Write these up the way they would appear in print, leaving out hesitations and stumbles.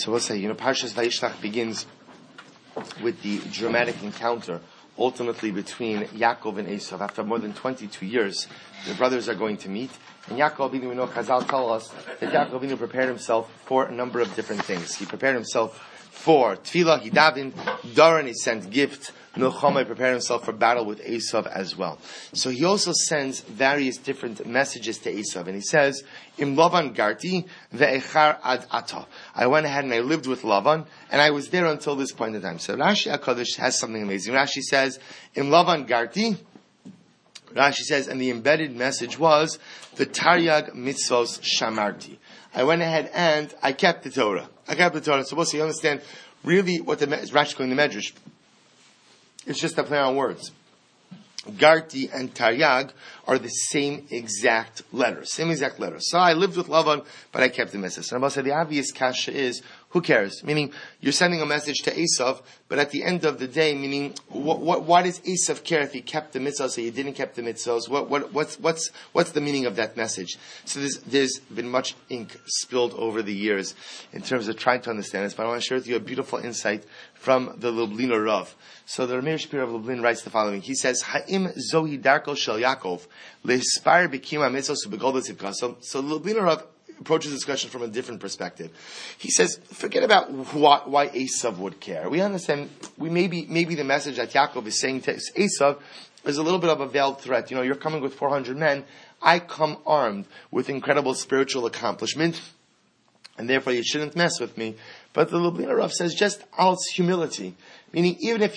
So we'll say, Parshas Vayishlach begins with the dramatic encounter, ultimately between Yaakov and Esav. After more than 22 years, the brothers are going to meet. And Yaakov Avinu, we know Chazal tell us that Yaakov Avinu prepared himself for a number of different things. He prepared himself for Tefillah, he davened, Daran, he sent gifts, Milchama, prepared himself for battle with Esav as well. So he also sends various different messages to Esav, and he says, Im Lavan Garti ve'echar ad ata. I went ahead and I lived with Lavan, and I was there until this point in time. So Rashi HaKadosh has something amazing. Rashi says, Im Lavan Garti, Rashi says, and the embedded message was, the Taryag mitzvos shamarti. I went ahead and I kept the Torah. So we'll see, you understand really what the Rashi calling the Medrash. It's just a play on words. Garti and Taryag are the same exact letters. So I lived with Lavan, but I kept the message. And I'll say the obvious kasha is, who cares? Meaning, you're sending a message to Esav, but at the end of the day, meaning, why does Esav care if he kept the mitzvahs or he didn't kept the mitzvahs? What's the meaning of that message? So there's been much ink spilled over the years in terms of trying to understand this, but I want to share with you a beautiful insight from the Lubliner Rav. So the Ramir Shapiro of Lublin writes the following. He says, Ha'im zohi darko shel Yaakov, lehispar b'kima mitzvos u'b'goldos ivkasam. So the Lubliner Rav approaches the discussion from a different perspective. He says, forget about why Esav would care. We understand, maybe the message that Yaakov is saying to Esav is a little bit of a veiled threat. You're coming with 400 men. I come armed with incredible spiritual accomplishment, and therefore you shouldn't mess with me. But the Lubliner Rav says just out humility. Meaning, even if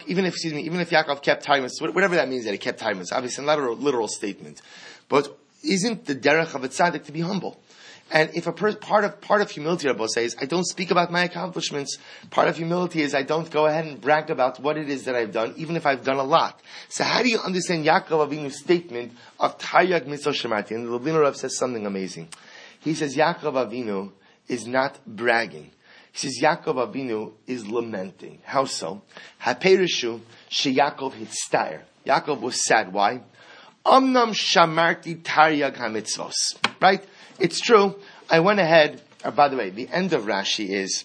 Yaakov kept Taimus, whatever that means that he kept Taimus, obviously not a literal statement. But isn't the derech of a tzaddik to be humble? And if part of humility, Rabbi says, I don't speak about my accomplishments. Part of humility is I don't go ahead and brag about what it is that I've done, even if I've done a lot. So how do you understand Yaakov Avinu's statement of Taryag mitzvah shemarti? And the Lubliner Rav says something amazing. He says Yaakov Avinu is not bragging. He says Yaakov Avinu is lamenting. How so? Haperishu she Yaakov hitztair. Yaakov was sad. Why? Amnam shamarti Taryag hamitzvos. Right? It's true. I went ahead. By the way, the end of Rashi is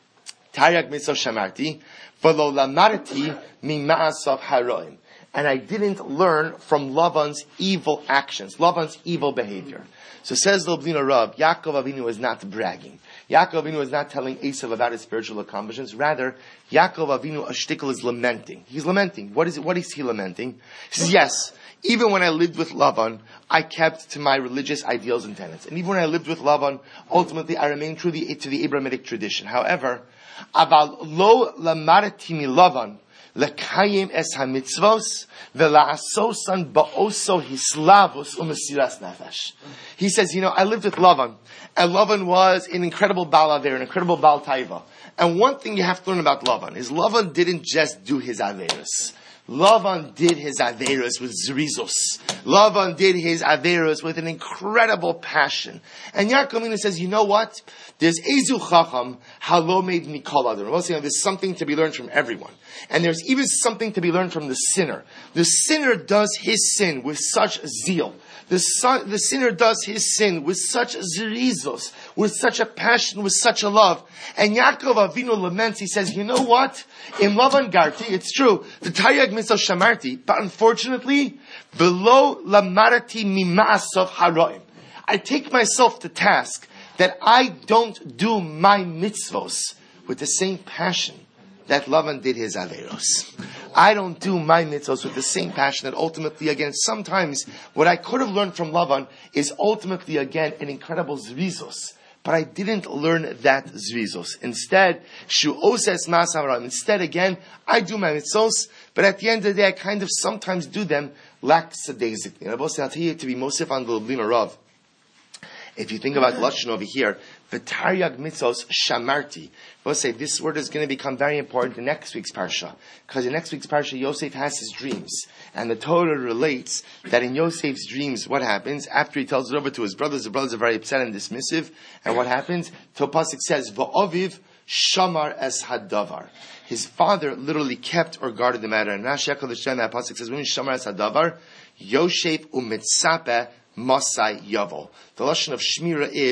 Taryag mitzvah shamarti v'lo lamarti mima'asav haroim. And I didn't learn from Lavan's evil actions, Lavan's evil behavior. So says the Lubliner Rav, Yaakov Avinu is not bragging. Yaakov Avinu is not telling Esav about his spiritual accomplishments. Rather, Yaakov Avinu Ashtikal is lamenting. He's lamenting. What is he lamenting? He says, yes, even when I lived with Lavan, I kept to my religious ideals and tenets. And even when I lived with Lavan, ultimately I remained true to the Abrahamic tradition. However, Aval lo lamarati mi Lavan, lekayim es hamitzvos, vela'asosan ba'oso hislavos umesiras nefesh. He says, I lived with Lavan, and Lavan was an incredible Baal Aver, an incredible Baal Taiva. And one thing you have to learn about Lavan is Lavan didn't just do his Averos. Lavan did his Averos with Zerizos. Lavan did his Averos with an incredible passion. And Yaakov Avinu says, you know what? There's Ezu Chacham, Halo made Nikol Adam. There's something to be learned from everyone. And there's even something to be learned from the sinner. The sinner does his sin with such zeal. The sinner does his sin with such zerizos, with such a passion, with such a love. And Yaakov Avinu laments, he says, you know what? In Lavan Garti, it's true, the Taryag mitzvah shamarti, but unfortunately, below lamarati mima'asav haroim. I take myself to task that I don't do my mitzvos with the same passion that Lavan did his Averos. I don't do my mitzvos with the same passion that ultimately, again, sometimes what I could have learned from Lavan is ultimately, again, an incredible zrizos. But I didn't learn that zrizos. Instead, shu'oses masavaram. Instead, again, I do my mitzvos, but at the end of the day, I kind of sometimes do them lackadaisically. And I'll tell you to be Mosif on the Lubliner Rav. If you think about Lashon over here, the Taryag mitzvos shamarti. We'll say this word is going to become very important in next week's parsha, because in next week's parsha, Yosef has his dreams, and the Torah relates that in Yosef's dreams, what happens after he tells it over to his brothers? The brothers are very upset and dismissive, and what happens? Topasik says, "Va'aviv shamar es hadavar." His father literally kept or guarded the matter. And Rashi HaKadosh that pasuk says, "When shamar es hadavar, Yosef u'mitzape Masai Yavo." The lashon of Shmira is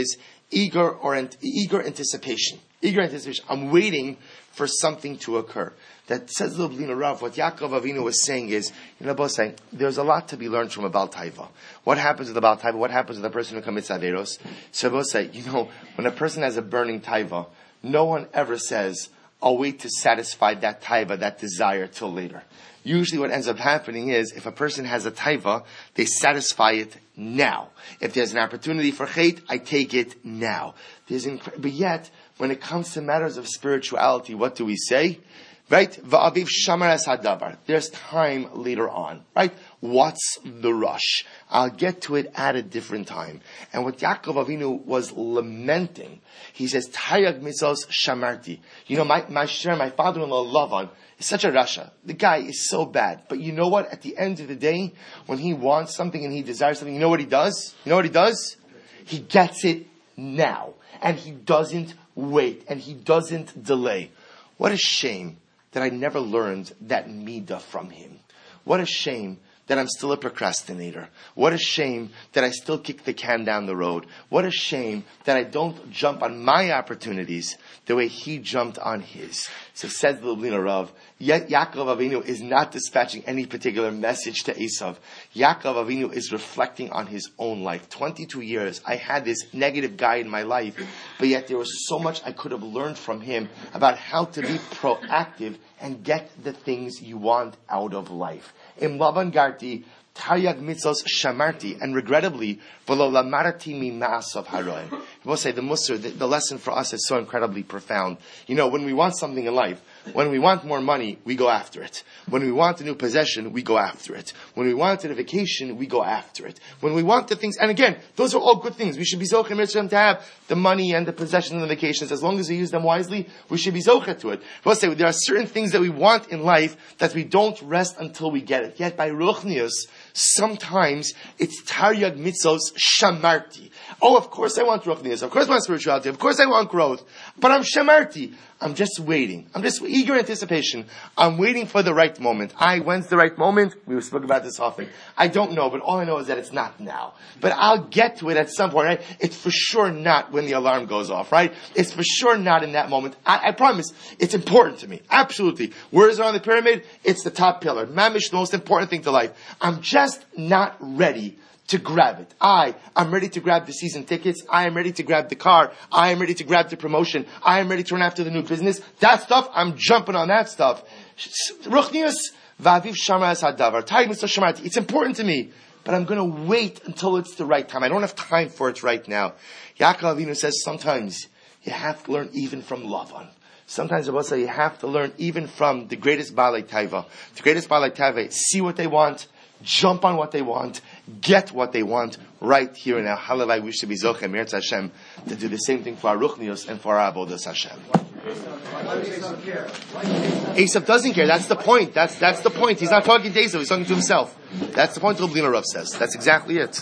eager anticipation. Eager anticipation. I'm waiting for something to occur. That says the Blina Rav, what Yaakov Avinu was saying is, there's a lot to be learned from a Baal Taiva. What happens with a Baal Taiva? What happens with a person who commits Averos? So Rabbi say, when a person has a burning Taiva, no one ever says, I'll wait to satisfy that Taiva, that desire, till later. Usually what ends up happening is, if a person has a Taiva, they satisfy it now. If there's an opportunity for Chait, I take it now. But yet, when it comes to matters of spirituality, what do we say? Right? Va'aviv shamar es hadavar. There's time later on. Right? What's the rush? I'll get to it at a different time. And what Yaakov Avinu was lamenting, he says, Tayag mitzos shamarti. My father-in-law Lavan is such a rasha. The guy is so bad. But you know what? At the end of the day, when he wants something and he desires something, you know what he does? He gets it now. And he doesn't wait. And he doesn't delay. What a shame that I never learned that midah from him. What a shame that I'm still a procrastinator. What a shame that I still kick the can down the road. What a shame that I don't jump on my opportunities the way he jumped on his. So says the Lublina Rav, yet Yaakov Avinu is not dispatching any particular message to Esav. Yaakov Avinu is reflecting on his own life. 22 years, I had this negative guy in my life, but yet there was so much I could have learned from him about how to be proactive and get the things you want out of life. Im Lavan Garti, Taryag Mitzos Shamarti, and regrettably, V'lo Lamarti Mi Ma'asav Haroim. He will say the Musar, the lesson for us is so incredibly profound. When we want something in life, when we want more money, we go after it. When we want a new possession, we go after it. When we want a vacation, we go after it. When we want the things, and again, those are all good things. We should be zocheh mitzvah to have the money and the possessions and the vacations. As long as we use them wisely, we should be zocheh to it. We'll say there are certain things that we want in life that we don't rest until we get it. Yet by ruchnius, sometimes it's taryag mitzos shamarti. Oh, of course I want ruchnius. Of course I want spirituality. Of course I want growth. But I'm shamarti. I'm just waiting. I'm just eager anticipation. I'm waiting for the right moment. When's the right moment? We spoke about this often. I don't know, but all I know is that it's not now. But I'll get to it at some point, right? It's for sure not when the alarm goes off, right? It's for sure not in that moment. I promise, it's important to me. Absolutely. Where is it on the pyramid? It's the top pillar. Mamish, the most important thing to life. I'm just not ready to grab it. I'm ready to grab the season tickets. I am ready to grab the car. I am ready to grab the promotion. I am ready to run after the new business. That stuff, I'm jumping on that stuff. Ruchnius, va'aviv shamar es hadavar. Tayag mitzvah shamarti. It's important to me, but I'm going to wait until it's the right time. I don't have time for it right now. Yaakov Avinu says sometimes you have to learn even from Lavan. Sometimes Rabbi say you have to learn even from the greatest Baalei Taiva. The greatest Baalei Taiva see what they want, jump on what they want, get what they want right here and now. Halavai, we should be Zochem, Meretz Hashem, to do the same thing for our Ruchnios and for our Avodas Hashem. Esav doesn't care. That's the point. That's the point. He's not talking to Esav. He's talking to himself. That's the point the Lublina Rav says. That's exactly it.